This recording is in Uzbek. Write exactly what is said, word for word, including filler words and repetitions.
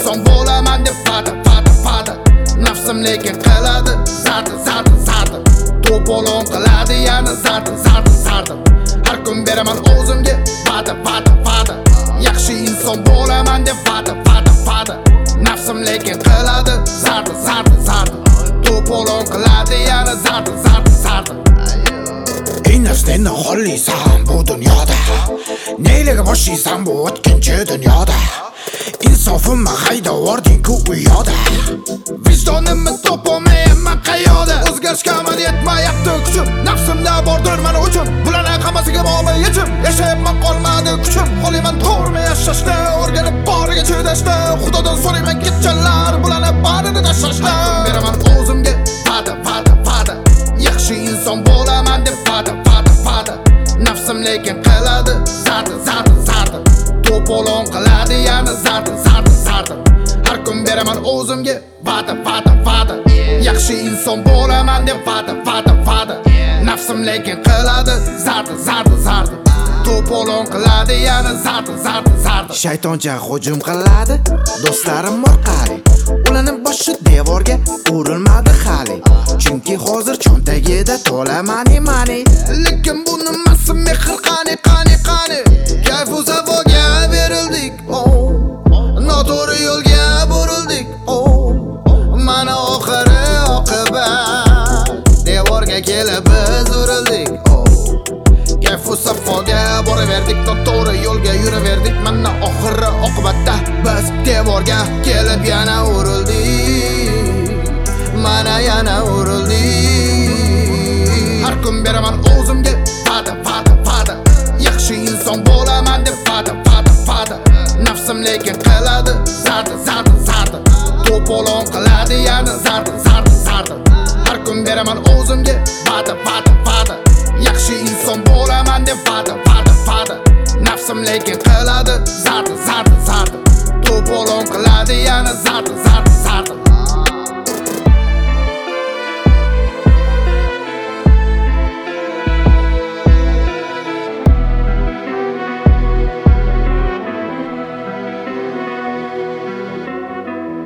inson bo'laman deb va'da va'da va'da nafsim lekin qiladi zarda zarda zarda to'polon qiladi yana zarda zarda zarda har kun beraman o'zimga va'da va'da va'da yaxshi inson bo'laman deb va'da va'da va'da nafsim lekin qiladi zarda zarda zarda to'polon qiladi yana zarda zarda zarda ey narsani xohlaysan bu dunyoda neylaga boshlaysan bu o'tkinchi dunyoda insofimni haydavording-ku u yoqda vijdonimni topolmayapman qayoqda o'zgarishga amal yetmayapti kuchim nafsimda bordir mana uchun bularning hammasiga bog'liq yechim yashayapman qolmadi kuchim xohlayman to'g'rimi yashashni o'rganib boriga chidashni xudodan so'rayman kechalari bularni barini tashlashni beraman o'zimga va'da va'da va'da yaxshi inson bo'laman deb va'da va'da va'da nafsim lekin qiladi zarda zarda zarda to'polon qiladi yana zarda zarda zarda har kun beraman o'zimga va'da va'da va'da yaxshi inson bo'laman deb va'da va'da va'da nafsim lekin qiladi zarda zarda zarda to'polon qiladi yana zarda zarda zarda shaytoncha hujum qiladi do'stlarim orqali ularni boshi devorga urilmadi hali chunki hozir cho'ntagida to'la mani mani lekin bu nimasi mehr qani qani qani kayfu safoga berildik oh noto'g'ri yo'lga burildik oh mana oxiri oqibat devorga kelib biz urildik oh kayfu safoga boraverdik noto'g'ri yo'lga yuraverdik mana oxiri oqibatda biz devorga kelib yana urildik mana yana urildik har kun beraman o'zimga va'da va'da va'da yaxshi inson bo'laman deb va'da va'da va'da nafsim lekin qiladi zarda zarda zarda to'polon qiladi yana zarda zarda zarda har kun beraman o'zimga va'da va'da va'da yaxshi inson bo'laman deb va'da va'da va'da nafsim lekin qiladi zarda zarda zarda to'polon qiladi yana zarda zarda zarda